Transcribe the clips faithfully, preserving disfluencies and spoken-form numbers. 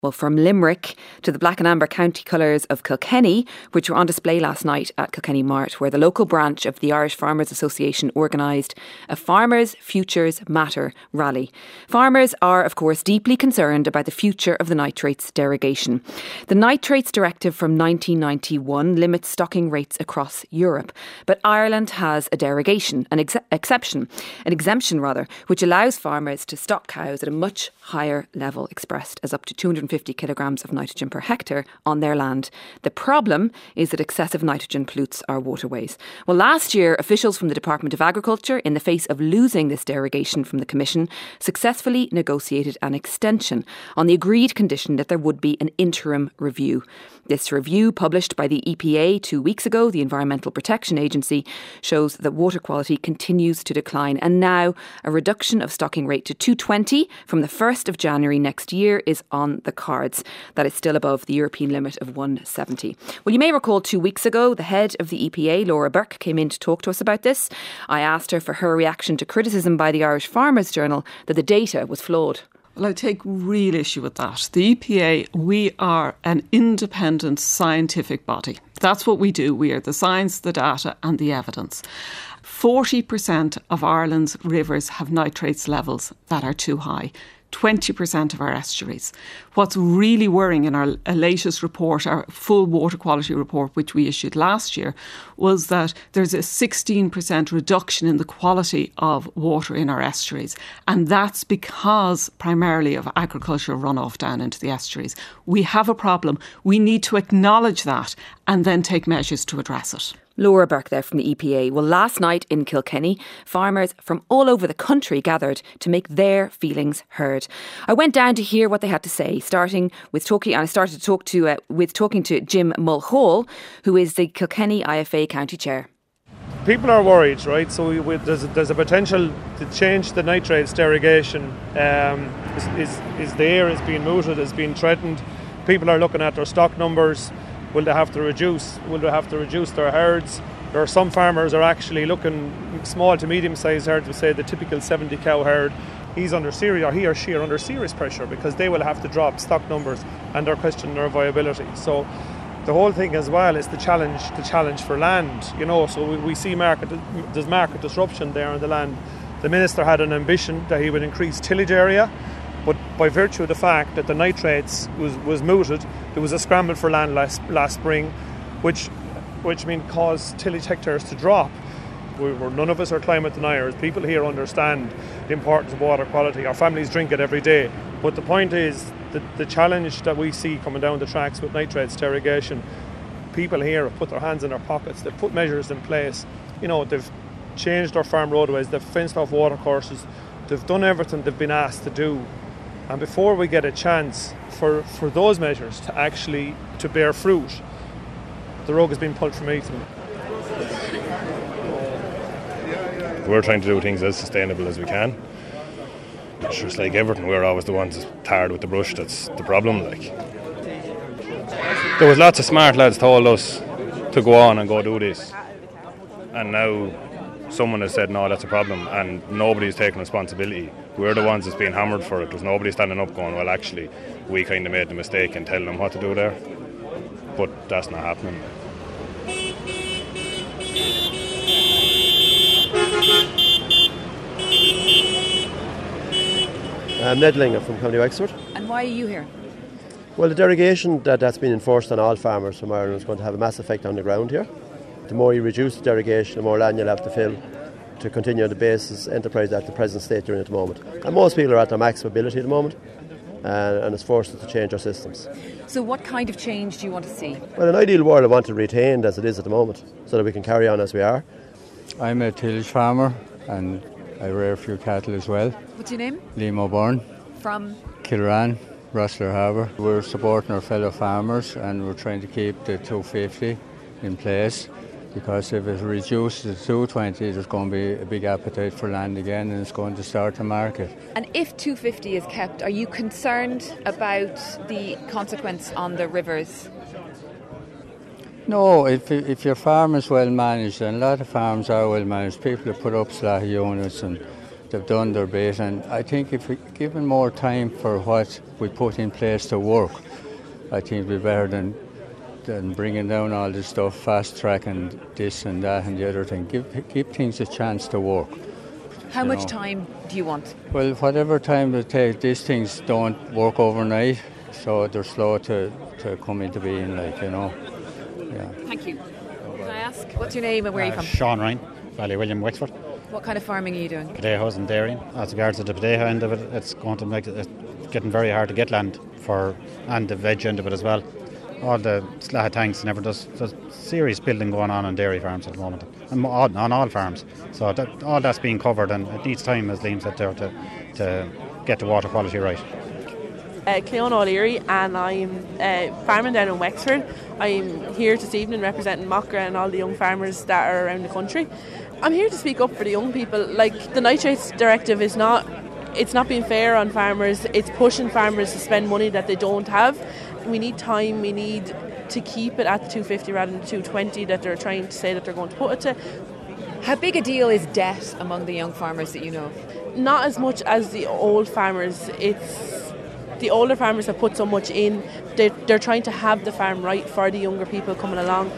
Well, from Limerick to the black and amber county colours of Kilkenny, which were on display last night at Kilkenny Mart, where the local branch of the Irish Farmers Association organised a Farmers Futures Matter rally. Farmers are, of course, deeply concerned about the future of the nitrates derogation. The Nitrates Directive from nineteen ninety-one limits stocking rates across Europe, but Ireland has a derogation, an ex- exception, an exemption rather, which allows farmers to stock cows at a much higher level, expressed as up to two hundred fifty kilograms of nitrogen per hectare on their land. The problem is that excessive nitrogen pollutes our waterways. Well, last year, officials from the Department of Agriculture, in the face of losing this derogation from the Commission, successfully negotiated an extension on the agreed condition that there would be an interim review. This review, published by the E P A two weeks ago, the Environmental Protection Agency, shows that water quality continues to decline, and now a reduction of stocking rate to two twenty from the first of January next year is on the cards. That is still above the European limit of one seventy. Well, you may recall two weeks ago, the head of the E P A, Laura Burke, came in to talk to us about this. I asked her for her reaction to criticism by the Irish Farmers Journal that the data was flawed. Well, I take real issue with that. The E P A, we are an independent scientific body. That's what we do. We are the science, the data and the evidence. forty percent of Ireland's rivers have nitrates levels that are too high. twenty percent of our estuaries. What's really worrying in our latest report, our full water quality report, which we issued last year, was that there's a sixteen percent reduction in the quality of water in our estuaries. And that's because primarily of agricultural runoff down into the estuaries. We have a problem. We need to acknowledge that and then take measures to address it. Laura Burke there from the E P A. Well, last night in Kilkenny, farmers from all over the country gathered to make their feelings heard. I went down to hear what they had to say, starting with talking. I started to talk to uh, with talking to Jim Mulhall, who is the Kilkenny I F A County Chair. People are worried, right? So we, we, there's, a, there's a potential to change the nitrates derogation. Um, is, is, is there, is being mooted, is being threatened. People are looking at their stock numbers. Will they have to reduce? Will they have to reduce their herds? There are some farmers are actually looking small to medium-sized herds. We say the typical seventy cow herd. He's under serious, or he or she are under serious pressure because they will have to drop stock numbers and they're questioning their viability. So the whole thing as well is the challenge, the challenge for land. You know, so we, we see market there's market disruption there on the land. The minister had an ambition that he would increase tillage area. But by virtue of the fact that the nitrates was, was mooted, there was a scramble for land last, last spring, which which mean caused tillage hectares to drop. We were, none of us are climate deniers. People here understand the importance of water quality. Our families drink it every day. But the point is that the challenge that we see coming down the tracks with nitrates derogation, people here have put their hands in their pockets. They've put measures in place. You know, they've changed their farm roadways. They've fenced off water courses. They've done everything they've been asked to do. And before we get a chance for, for those measures to actually to bear fruit, the rug has been pulled from underneath them. We're trying to do things as sustainable as we can. It's just like everything, we're always the ones tarred with the brush. That's the problem. Like, there was lots of smart lads told us to go on and go do this, and now someone has said no, that's a problem, and nobody's taking responsibility. We're the ones that's being hammered for it. There's nobody standing up going, well, actually, we kind of made the mistake and telling them what to do there. But that's not happening. I'm Ned Linger from County Wexford. And why are you here? Well, the derogation that, that's been enforced on all farmers from Ireland is going to have a massive effect on the ground here. The more you reduce the derogation, the more land you'll have to fill to continue the basis enterprise at the present state you're in at the moment. And most people are at their max ability at the moment, uh, and it's forced us to change our systems. So what kind of change do you want to see? Well, in an ideal world I want it retained as it is at the moment, so that we can carry on as we are. I'm a tillage farmer and I rear a few cattle as well. What's your name? Liam O'Byrne. From? Kilran, Rosslare Harbour. We're supporting our fellow farmers and we're trying to keep the two fifty in place, because if it reduces to two twenty, there's going to be a big appetite for land again and it's going to start to market. And if two fifty is kept, are you concerned about the consequence on the rivers? No, if if your farm is well managed, and a lot of farms are well managed, people have put up slotty units and they've done their bit, and I think if we given more time for what we put in place to work, I think it'd be better than than bringing down all this stuff, fast tracking this and that and the other thing. Give give things a chance to work. How much know. time do you want? Well, whatever time it takes, these things don't work overnight, so they're slow to, to come into being, like, you know. Yeah. Thank you. Can I ask, what's your name and where uh, are you from? Sean Ryan, Valley William, Wexford. What kind of farming are you doing? Potatoes and dairying. As regards to the potato end of it, it's going to make it it's getting very hard to get land for, and the veg end of it as well. All the slat tanks and everything. There's, there's serious building going on on dairy farms at the moment, and on, on all farms. So that, all that's being covered, and it needs time, as Liam said there, to, to get the water quality right. Uh, Cleon O'Leary, and I'm uh, farming down in Wexford. I'm here this evening representing Mockra and all the young farmers that are around the country. I'm here to speak up for the young people. Like, the nitrates directive is not, it's not being fair on farmers. It's pushing farmers to spend money that they don't have. We need time. We need to keep it at the two fifty rather than the two twenty that they're trying to say that they're going to put it to. How big a deal is debt among the young farmers that you know? Not as much as the old farmers. It's the older farmers have put so much in. They're, they're trying to have the farm right for the younger people coming along.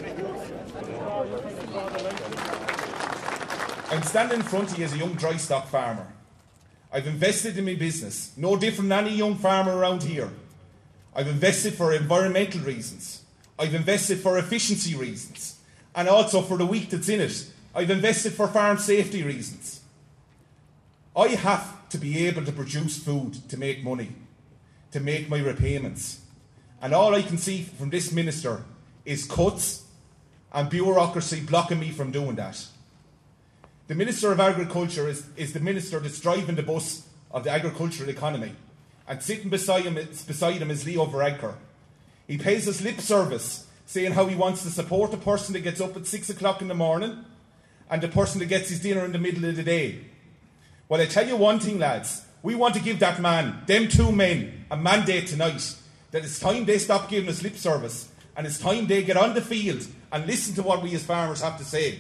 I'm standing in front of you as a young dry stock farmer. I've invested in my business, no different than any young farmer around here. I've invested for environmental reasons. I've invested for efficiency reasons. And also for the week that's in it. I've invested for farm safety reasons. I have to be able to produce food to make money, to make my repayments. And all I can see from this minister is cuts and bureaucracy blocking me from doing that. The Minister of Agriculture is, is the minister that's driving the bus of the agricultural economy. And sitting beside him, beside him is Leo Varadkar. He pays us lip service, saying how he wants to support the person that gets up at six o'clock in the morning and the person that gets his dinner in the middle of the day. Well, I tell you one thing, lads. We want to give that man, them two men, a mandate tonight that it's time they stop giving us lip service and it's time they get on the field and listen to what we as farmers have to say.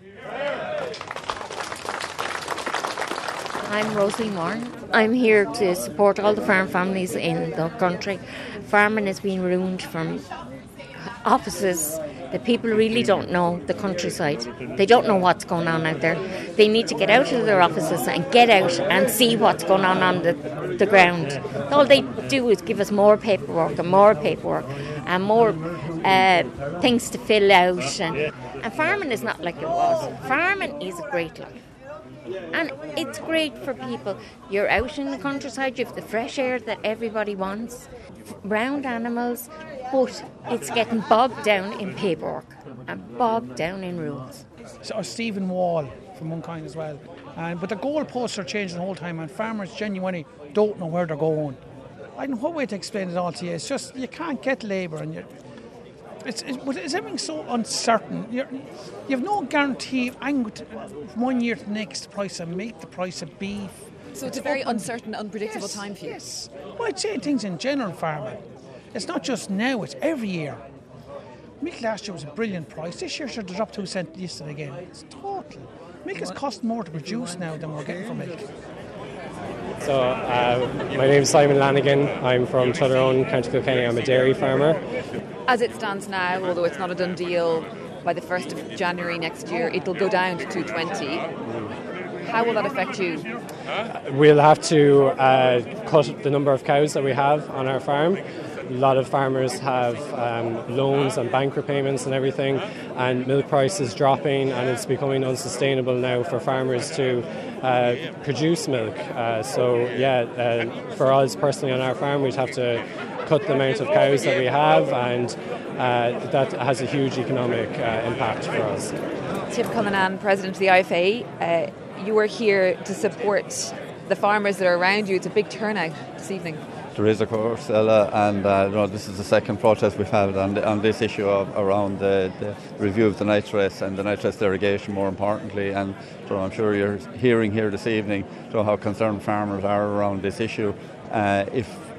I'm Rosalie Moore. I'm here to support all the farm families in the country. Farming is being ruined from offices that people really don't know the countryside. They don't know what's going on out there. They need to get out of their offices and get out and see what's going on on the, the ground. All they do is give us more paperwork and more paperwork and more uh, things to fill out. And, and farming is not like it was. Farming is a great life. And it's great for people. You're out in the countryside, you have the fresh air that everybody wants, round animals, but it's getting bogged down in paperwork and bogged down in rules. So, Stephen Wall from Munkind as well. And, but the goalposts are changing the whole time and farmers genuinely don't know where they're going. I don't know what way to explain it all to you. It's just you can't get labour and you're It's, it's, but it's everything so uncertain. You're, you have no guarantee of from one year to the next the price of meat, the price of beef. So it's a very uncertain, unpredictable yes, time for you. Yes. Well, I'd say things in general farming. It's not just now, it's every year. Milk last year was a brilliant price. This year should have dropped two cents yesterday again. It's total. Milk has cost more to produce now than we're getting for milk. So, uh, my name is Simon Lanigan. I'm from Tullerone, County Kilkenny. I'm a dairy farmer. As it stands now, although it's not a done deal, by the first of January next year, it'll go down to two twenty. How will that affect you? We'll have to uh, cut the number of cows that we have on our farm. A lot of farmers have um, loans and bank repayments and everything, and milk price is dropping, and it's becoming unsustainable now for farmers to uh, produce milk. Uh, so, yeah, uh, for us personally on our farm, we'd have to cut the amount of cows that we have, and uh, that has a huge economic uh, impact for us. Tim Cullinan, President of the I F A, uh, you are here to support the farmers that are around you. It's a big turnout this evening. There is, of course, Ella, and uh, you know, this is the second protest we've had on, the, on this issue of, around the, the review of the nitrates and the nitrates derogation, more importantly. And so I'm sure you're hearing here this evening so how concerned farmers are around this issue. Uh, if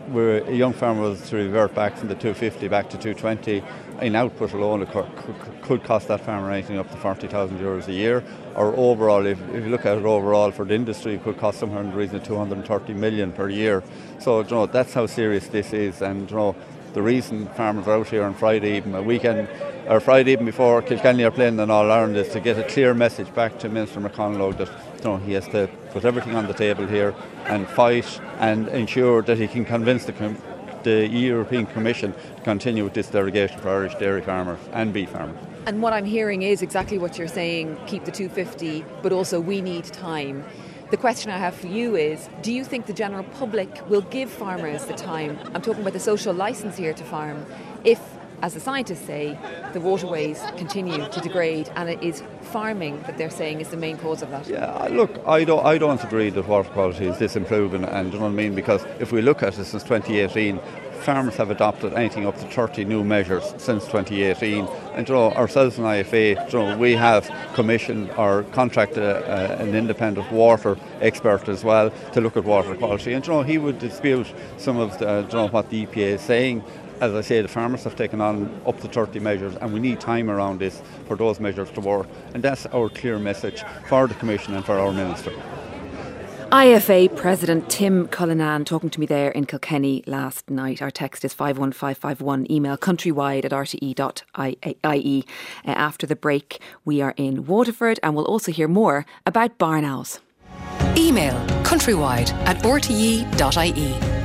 where a young farmer was to revert back from the two fifty back to two twenty, in output alone it could, could cost that farmer anything up to forty thousand euros a year. Or overall, if, if you look at it overall for the industry, it could cost somewhere in the region of two hundred thirty million per year. So you know, that's how serious this is. And you know, the reason farmers are out here on Friday evening, a weekend, or Friday evening before Kilkenny are playing in All Ireland, is to get a clear message back to Minister McConalogue that you know, he has to put everything on the table here and fight and ensure that he can convince the, com- the European Commission to continue with this derogation for Irish dairy farmers and beef farmers. And what I'm hearing is exactly what you're saying, keep the two fifty, but also we need time. The question I have for you is, do you think the general public will give farmers the time? I'm talking about the social licence here to farm. If, as the scientists say, the waterways continue to degrade and it is farming that they're saying is the main cause of that. Yeah, look, I don't, I don't agree that water quality is disimproving, and you know what I mean, because if we look at it since twenty eighteen, farmers have adopted anything up to thirty new measures since twenty eighteen, and you know, ourselves in I F A, you know, we have commissioned or contracted a, a, an independent water expert as well to look at water quality, and you know, he would dispute some of the, you know, what the E P A is saying. As I say, the farmers have taken on up to thirty measures, and we need time around this for those measures to work, and that's our clear message for the Commission and for our Minister. I F A President Tim Cullinan talking to me there in Kilkenny last night. Our text is five one five five one, email countrywide at r t e dot I E. Uh, after the break, we are in Waterford and we'll also hear more about barn owls. Email countrywide at r t e dot I E.